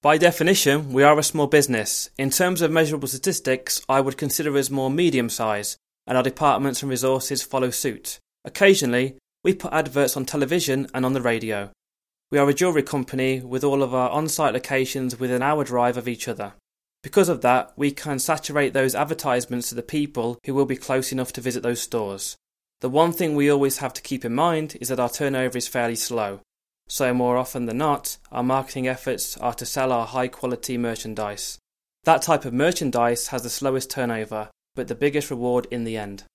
By definition, we are a small business. In terms of measurable statistics, I would consider us more medium-sized, and our departments and resources follow suit. Occasionally, we put adverts on television and on the radio. We are a jewellery company with all of our on-site locations within an hour drive of each other. Because of that, we can saturate those advertisements to the people who will be close enough to visit those stores. The one thing we always have to keep in mind is that our turnover is fairly slow. So more often than not, our marketing efforts are to sell our high-quality merchandise. That type of merchandise has the slowest turnover, but the biggest reward in the end.